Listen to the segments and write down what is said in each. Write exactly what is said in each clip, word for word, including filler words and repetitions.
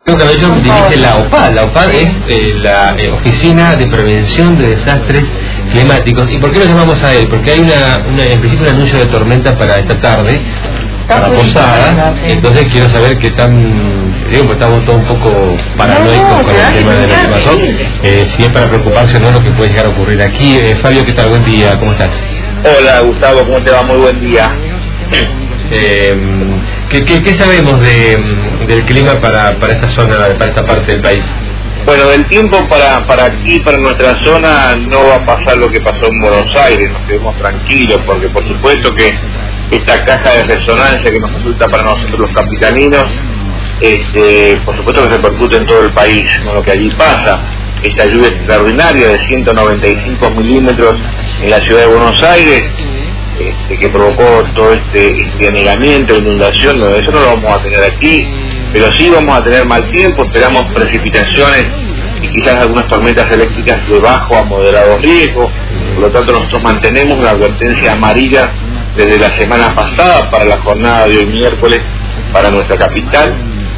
Cabello dirige la O P A D. La O P A D es eh, la eh, Oficina de Prevención de Desastres Climáticos. ¿Y por qué lo llamamos a él? Porque hay una, una en principio un anuncio de tormenta para esta tarde, para Posadas. Entonces quiero saber qué tan, digo, porque estamos todos un poco paranoicos con el tema de lo que pasó. Eh, si es para preocuparse o no lo que puede llegar a ocurrir aquí. Eh, Fabio, ¿qué tal? Buen día, ¿cómo estás? Hola Gustavo, ¿cómo te va? Muy buen día. Eh, ¿qué, qué, ¿Qué sabemos de, del clima para, para esta zona, para esta parte del país? Bueno, del tiempo para, para aquí, para nuestra zona, no va a pasar lo que pasó en Buenos Aires, nos quedemos tranquilos, porque por supuesto que esta caja de resonancia que nos resulta para nosotros los capitalinos, este, por supuesto que se repercute en todo el país con lo que allí pasa. Esta lluvia extraordinaria de ciento noventa y cinco milímetros en la ciudad de Buenos Aires, Este, que provocó todo este, este anegamiento, inundación, no, eso no lo vamos a tener aquí, pero sí vamos a tener mal tiempo, esperamos precipitaciones y quizás algunas tormentas eléctricas de bajo a moderado riesgo. Por lo tanto nosotros mantenemos una advertencia amarilla desde la semana pasada para la jornada de hoy miércoles para nuestra capital.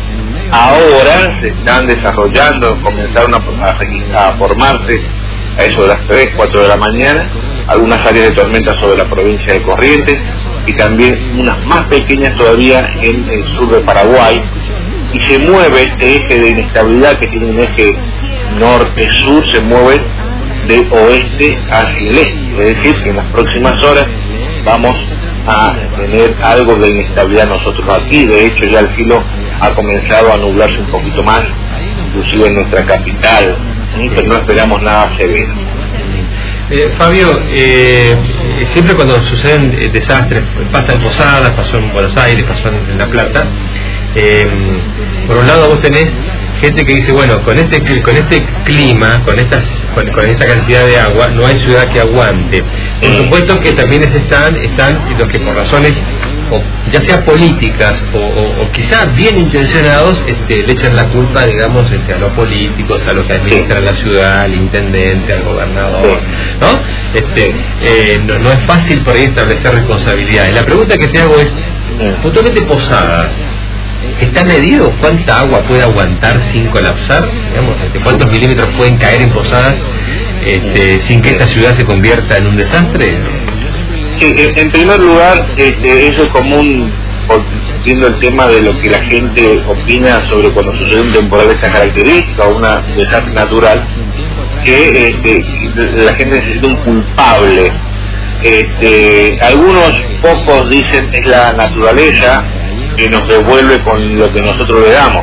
Ahora se están desarrollando, comenzaron a, a, a formarse a eso de las tres, cuatro de la mañana, algunas áreas de tormenta sobre la provincia de Corrientes y también unas más pequeñas todavía en el sur de Paraguay, y se mueve este eje de inestabilidad que tiene un eje norte-sur, se mueve de oeste hacia el este, es decir que en las próximas horas vamos a tener algo de inestabilidad nosotros aquí. De hecho ya el cielo ha comenzado a nublarse un poquito más, inclusive en nuestra capital, pero no esperamos nada severo. Eh, Fabio, eh, siempre cuando suceden eh, desastres, pasa en Posadas, pasó en Buenos Aires, pasó en La Plata, eh, por un lado vos tenés gente que dice, bueno, con este con este clima, con estas con, con esta cantidad de agua, no hay ciudad que aguante. Por supuesto que también están están los que por razones o ya sea políticas o, o, o quizás bien intencionados, este, le echan la culpa, digamos, este, a los políticos, a los que administran la ciudad, al intendente, al gobernador, ¿no? Este, eh, no, no es fácil por ahí establecer responsabilidades. La pregunta que te hago es, puntualmente Posadas, ¿está medido cuánta agua puede aguantar sin colapsar? Digamos, este, ¿cuántos milímetros pueden caer en Posadas este, sin que esta ciudad se convierta en un desastre? Sí, en primer lugar, este, eso es común, viendo el tema de lo que la gente opina sobre cuando sucede un temporal de esta característica o una desastre natural, que este, la gente necesita un culpable. Este, algunos pocos dicen es la naturaleza que nos devuelve con lo que nosotros le damos.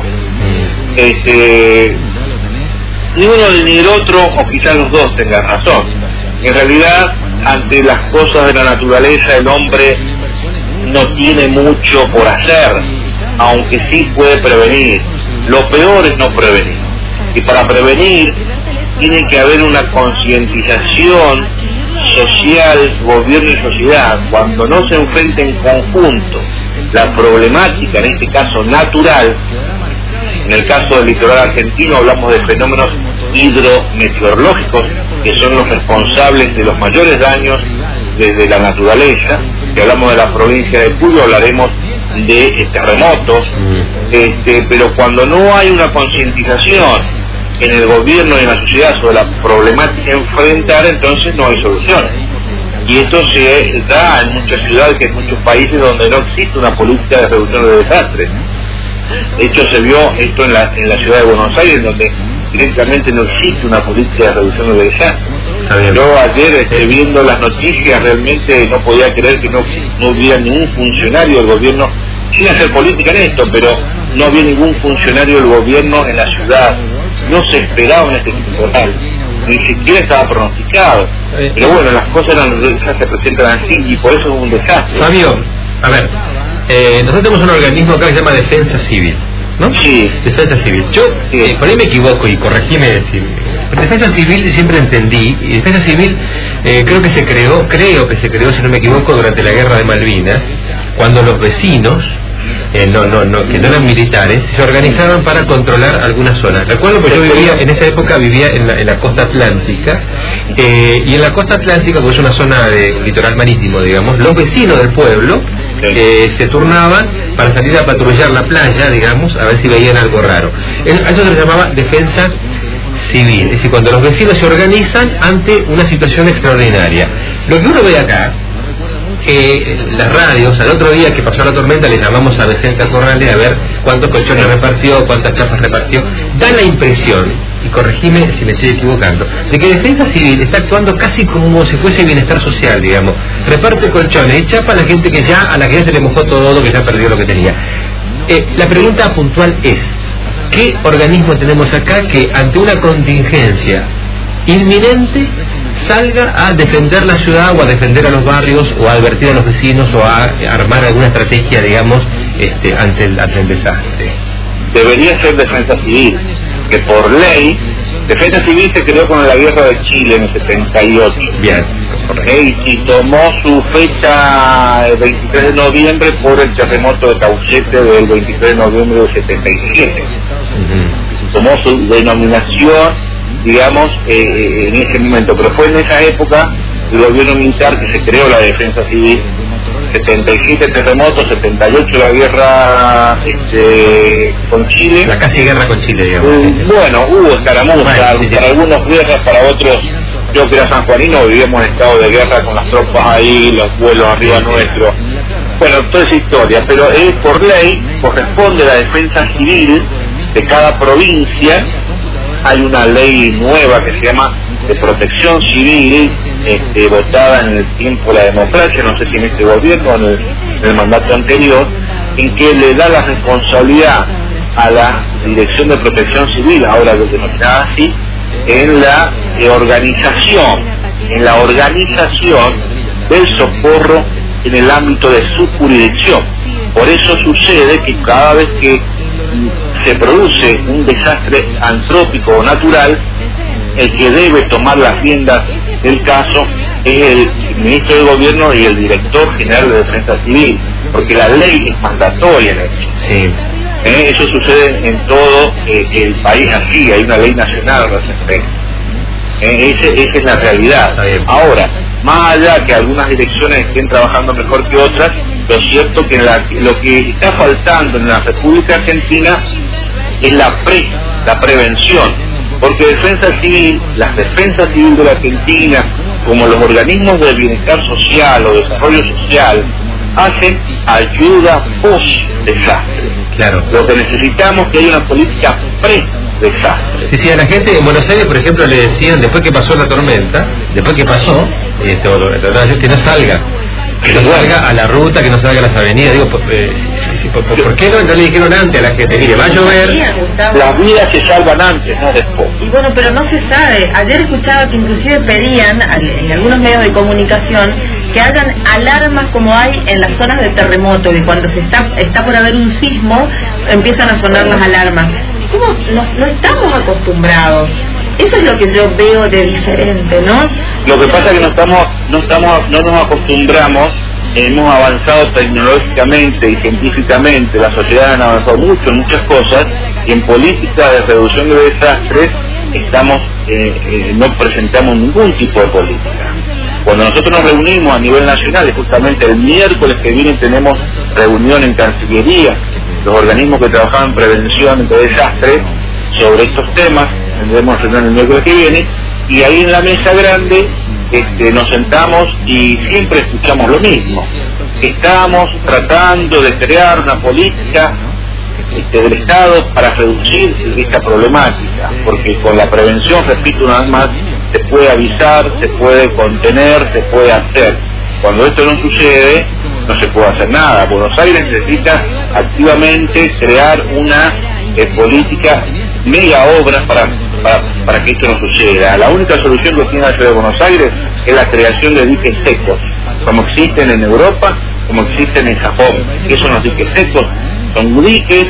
Este, ni uno ni el otro, o quizás los dos tengan razón. En realidad, ante las cosas de la naturaleza, el hombre no tiene mucho por hacer, aunque sí puede prevenir. Lo peor es no prevenir. Y para prevenir tiene que haber una concientización social, gobierno y sociedad. Cuando no se enfrenta en conjunto la problemática, en este caso natural, en el caso del litoral argentino hablamos de fenómenos hidrometeorológicos que son los responsables de los mayores daños desde la naturaleza. Si hablamos de la provincia de Cuyo hablaremos de terremotos, este, pero cuando no hay una concientización en el gobierno y en la sociedad sobre la problemática a enfrentar, entonces no hay soluciones. Y esto se da en muchas ciudades, en muchos países donde no existe una política de reducción de desastres. De hecho se vio esto en la, en la ciudad de Buenos Aires, donde directamente no existe una política de reducción de desastres. Yo ayer este, viendo las noticias realmente no podía creer que no, no hubiera ningún funcionario del gobierno, sin hacer política en esto, pero no había ningún funcionario del gobierno en la ciudad. No se esperaba en este temporal, ni siquiera estaba pronosticado. Pero bueno, las cosas eran, se presentan así y por eso es un desastre. Fabio, a ver, eh, nosotros tenemos un organismo acá que se llama Defensa Civil, ¿no? Sí. Defensa Civil. Yo, sí. eh, por ahí me equivoco y corregime si... Defensa Civil siempre entendí, y Defensa Civil eh, creo que se creó, creo que se creó, si no me equivoco, durante la Guerra de Malvinas, cuando los vecinos, eh, no, no, no, que no eran militares, se organizaron para controlar algunas zonas. Recuerdo que yo vivía, en esa época vivía en la, en la costa atlántica, eh, y en la costa atlántica, pues es una zona de litoral marítimo, digamos, los vecinos del pueblo eh, se turnaban para salir a patrullar la playa, digamos, a ver si veían algo raro. A eso se le llamaba defensa civil, es decir, cuando los vecinos se organizan ante una situación extraordinaria. Lo que uno ve acá, que las radios, al otro día que pasó la tormenta, le llamamos a Vicente Corrales a ver cuántos colchones repartió, cuántas chapas repartió, da la impresión, y corregime si me estoy equivocando, de que Defensa Civil está actuando casi como si fuese bienestar social, digamos. Reparte colchones y chapa a la gente que ya, a la que ya se le mojó todo, que ya perdió lo que tenía. Eh, la pregunta puntual es, ¿qué organismo tenemos acá que ante una contingencia inminente salga a defender la ciudad o a defender a los barrios o a advertir a los vecinos o a armar alguna estrategia, digamos, este, ante el, ante el desastre? Debería ser Defensa Civil, que por ley, Defensa Civil se creó con la guerra de Chile en el setenta y ocho. Bien. ¿Eh? Y tomó su fecha el veintitrés de noviembre por el terremoto de Caucete del veintitrés de noviembre del setenta y siete. Uh-huh. Tomó su denominación, digamos, eh, en ese momento, pero fue en esa época el gobierno militar que se creó la Defensa Civil. setenta y siete terremotos, setenta y ocho la guerra este, con Chile. La casi guerra con Chile, digamos. Eh, bueno, hubo escaramuzas, bueno, sí, sí. Para algunos guerras, para otros, yo que era sanjuanino, vivíamos en estado de guerra con las tropas ahí, los vuelos arriba nuestro. Bueno, toda esa historia, pero eh, por ley corresponde la defensa civil de cada provincia. Hay una ley nueva que se llama de protección civil, este, votada en el tiempo de la democracia, no sé si en este gobierno o en el, en el mandato anterior, en que le da la responsabilidad a la Dirección de Protección Civil, ahora denominada así, en la eh, organización, en la organización del socorro en el ámbito de su jurisdicción. Por eso sucede que cada vez que se produce un desastre antrópico o natural, el que debe tomar las riendas del caso es el ministro de Gobierno y el director general de Defensa Civil, porque la ley es mandatoria en eso. Sí. ¿Eh? Eso sucede en todo eh, el país así, hay una ley nacional al respecto. ¿Eh? Ese, esa es la realidad. Ahora, más allá que algunas direcciones estén trabajando mejor que otras, lo cierto que la, lo que está faltando en la República Argentina es la pre, la prevención, porque Defensa Civil, las defensas civiles de la Argentina, como los organismos de bienestar social o desarrollo social, hacen ayuda post-desastre. Claro. Lo que necesitamos es que haya una política pre-desastre. Sí, sí, a la gente en Buenos Aires, por ejemplo, le decían, después que pasó la tormenta, después que pasó, este, que no salga, que no salga a la ruta, que no salga a las avenidas. Digo, eh, sí, sí, ¿por, por qué no, no le dijeron antes a la gente? Mire, va a llover. Las vidas se salvan antes, no después. Y bueno, pero no se sabe. Ayer escuchaba que inclusive pedían en algunos medios de comunicación que hagan alarmas como hay en las zonas de terremoto, que cuando se está está por haber un sismo empiezan a sonar las alarmas. ¿Cómo? No, no estamos acostumbrados. Eso es lo que yo veo de diferente, ¿no? Lo que pasa es que no estamos, no estamos, no nos acostumbramos. Hemos avanzado tecnológicamente y científicamente, la sociedad ha avanzado mucho en muchas cosas, y en política de reducción de desastres estamos, eh, eh, no presentamos ningún tipo de política. Cuando nosotros nos reunimos a nivel nacional, y justamente el miércoles que viene tenemos reunión en Cancillería, los organismos que trabajan en prevención de desastres, sobre estos temas, tendremos reunión el miércoles que viene, y ahí en la mesa grande este, nos sentamos y siempre escuchamos lo mismo. Estamos tratando de crear una política este, del Estado para reducir esta problemática, porque con la prevención, repito una vez más, se puede avisar, se puede contener, se puede hacer. Cuando esto no sucede, no se puede hacer nada. Buenos Aires necesita activamente crear una eh, política, mega obras para, para, para que esto no suceda. La única solución que tiene la ciudad de Buenos Aires es la creación de diques secos, como existen en Europa, como existen en Japón. ¿Qué son los diques secos? Son diques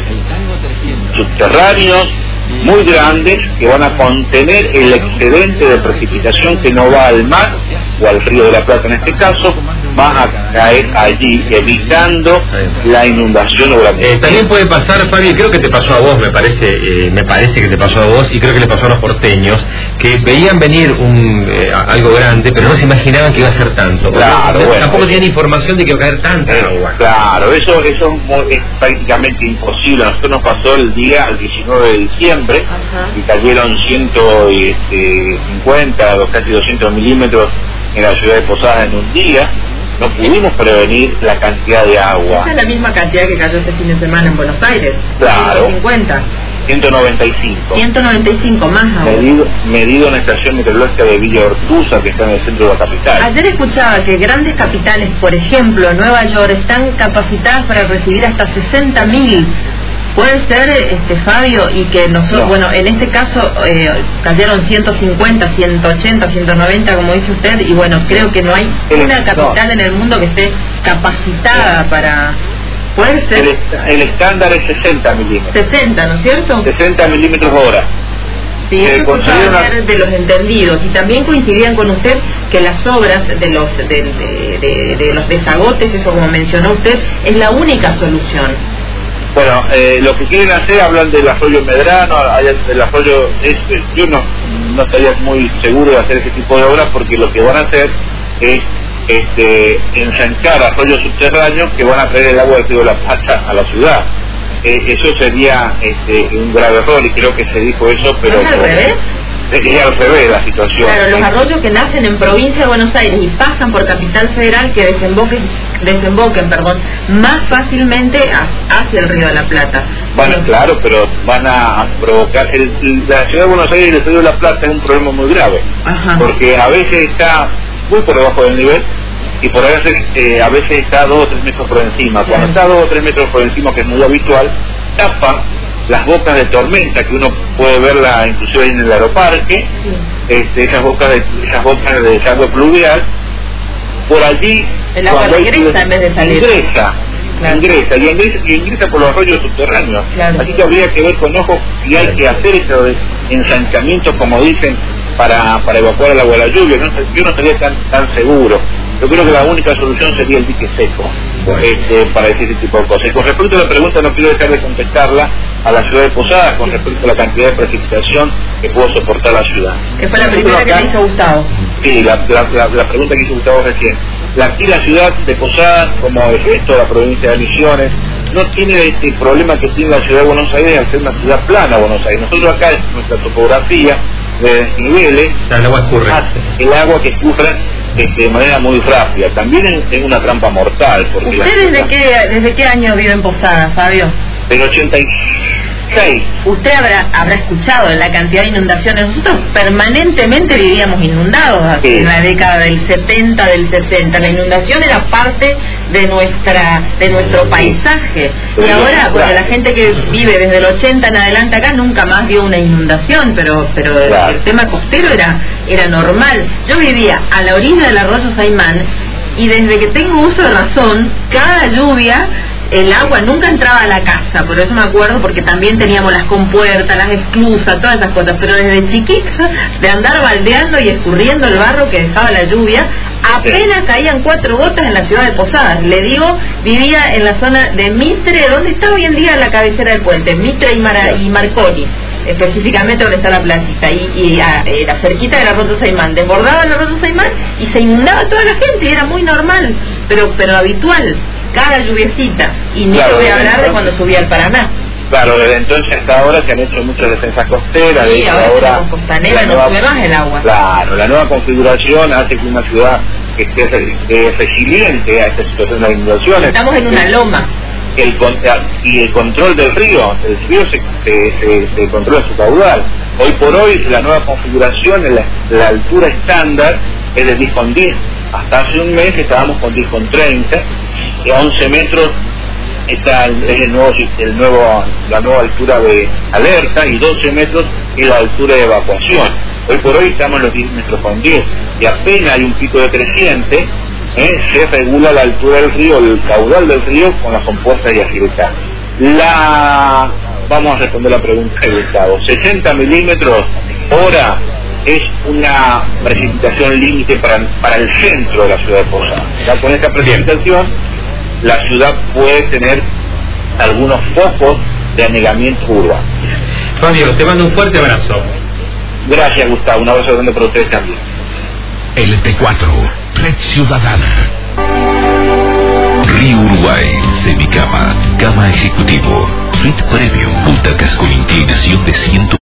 subterráneos muy grandes que van a contener el excedente de precipitación que no va al mar o al río de la Plata en este caso, va a caer allí, evitando la inundación o la... Eh, también puede pasar, Fabi, creo que te pasó a vos, me parece, eh, me parece que te pasó a vos, y creo que le pasó a los porteños, que veían venir un eh, algo grande, pero no se imaginaban que iba a ser tanto. Claro, no, bueno, tampoco eso, tenían información de que iba a caer tanta eh, agua. Claro, eso, eso es prácticamente imposible. A nosotros nos pasó el día, el diecinueve de diciembre, ajá, y cayeron ciento cincuenta, casi doscientos milímetros en la ciudad de Posadas en un día. No pudimos prevenir la cantidad de agua. Esa es la misma cantidad que cayó este fin de semana en Buenos Aires. Claro. ciento cincuenta. ciento noventa y cinco. ciento noventa y cinco, más aún. Medido, medido en la estación meteorológica de Villa Ortuza, que está en el centro de la capital. Ayer escuchaba que grandes capitales, por ejemplo, Nueva York, están capacitadas para recibir hasta sesenta mil. Puede ser, este Fabio, y que nosotros, no. bueno, en este caso eh, cayeron ciento cincuenta, ciento ochenta, ciento noventa, como dice usted, y bueno, creo que no hay el, una capital no. en el mundo que esté capacitada no. para... ¿Puede ser? El, el estándar es sesenta milímetros. sesenta, ¿no es cierto? sesenta milímetros hora. Sí, eso escuchaba ayer de los entendidos, y también coincidían con usted que las obras de los de, de, de, de los desagotes, eso como mencionó usted, es la única solución. Bueno, eh, lo que quieren hacer, hablan del arroyo Medrano, el arroyo, es, yo no, no estaría muy seguro de hacer ese tipo de obras, porque lo que van a hacer es este, ensanchar arroyos subterráneos que van a traer el agua del río de la Plata a la ciudad. Eh, eso sería este, un grave error, y creo que se dijo eso, pero... ¿Es al revés? Es al revés la situación. Claro, los arroyos que nacen en provincia de Buenos Aires y pasan por Capital Federal, que desemboquen, desemboquen perdón, más fácilmente hacia el río de la Plata. Bueno, sí, claro, pero van a provocar... El, la ciudad de Buenos Aires y el río de la Plata es un problema muy grave. Ajá. Porque a veces está muy por debajo del nivel, y por a veces, eh, a veces está dos o tres metros por encima. Cuando sí. está dos o tres metros por encima, que es muy habitual, tapa las bocas de tormenta, que uno puede verla inclusive en el aeroparque, sí. este, esas bocas de esas bocas de agua pluvial, por allí el agua regresa en vez de salir. Ingresa, claro. ingresa, y ingresa, y ingresa por los arroyos subterráneos. Claro. Así que habría que ver con ojo si hay que hacer esos ensanchamientos, como dicen, para, para evacuar el agua de la lluvia. No, yo no estaría tan, tan seguro. Yo creo que la única solución sería el dique seco, bueno. este, para decir ese tipo de cosas. Y con respecto a la pregunta, no quiero dejar de contestarla a la ciudad de Posadas, con respecto a la cantidad de precipitación que pudo soportar la ciudad. Que fue la primera acá, que me hizo Gustavo. Sí, la, la, la, la pregunta que hizo Gustavo recién. La, aquí la ciudad de Posadas, como el resto de la provincia de Misiones, no tiene este problema que tiene la ciudad de Buenos Aires al ser una ciudad plana, Buenos Aires. Nosotros acá, en nuestra topografía de desniveles, el agua escurre. El agua que escurre este, de manera muy rápida. También es, es una trampa mortal. Porque ¿Usted desde, ciudad... qué, desde qué año vive en Posadas, Fabio? Del ochenta y seis. Usted habrá habrá escuchado la cantidad de inundaciones. Nosotros permanentemente vivíamos inundados sí. en la década del setenta, del sesenta. La inundación era parte de nuestra de nuestro sí. paisaje. Sí. Y ahora, bueno, la gente que vive desde el ochenta en adelante acá nunca más vio una inundación, pero pero claro. el tema costero era era normal. Yo vivía a la orilla del arroyo Saimán, y desde que tengo uso de razón, cada lluvia el agua nunca entraba a la casa, por eso me acuerdo, porque también teníamos las compuertas, las esclusas, todas esas cosas, pero desde chiquita, de andar baldeando y escurriendo el barro que dejaba la lluvia, apenas caían cuatro gotas en la ciudad de Posadas. Le digo, vivía en la zona de Mitre, donde está hoy en día la cabecera del puente, Mitre y, Mara, y Marconi, específicamente donde está la placita, y, y a, era cerquita del arroyo Saimán, desbordaba el arroyo Saimán y se inundaba toda la gente, y era muy normal, pero pero habitual, cada lluviecita, y ni claro, te voy a hablar de cuando subía al Paraná. Claro, desde entonces hasta ahora se han hecho muchas defensas costeras, sí, de ahora, ahora costanera, no sube más el agua. Claro, la nueva configuración hace que una ciudad que esté eh, resiliente a esta situación de inundaciones. Estamos en una loma. El, y el control del río, el río se, se, se, se controla su caudal. Hoy por hoy la nueva configuración, la, la altura estándar es de diez con diez. Hasta hace un mes estábamos con diez con treinta, y a once metros está el, es el nuevo, el nuevo, la nueva altura de alerta, y doce metros es la altura de evacuación. Hoy por hoy estamos en los diez metros con diez, y apenas hay un pico de creciente. ¿Eh? Se regula la altura del río, el caudal del río con las compuertas y agilidad. La... Vamos a responder la pregunta de Gustavo. sesenta milímetros hora es una precipitación límite para, para el centro de la ciudad de Posadas. Ya con esta precipitación, la ciudad puede tener algunos focos de anegamiento urbano. Fabio, te mando un fuerte abrazo. Gracias, Gustavo. Un abrazo grande para ustedes también. L T cuatro, Red Ciudadana. Río Uruguay, semicama, cama ejecutivo, suite premium, butacas con inclinación de ciento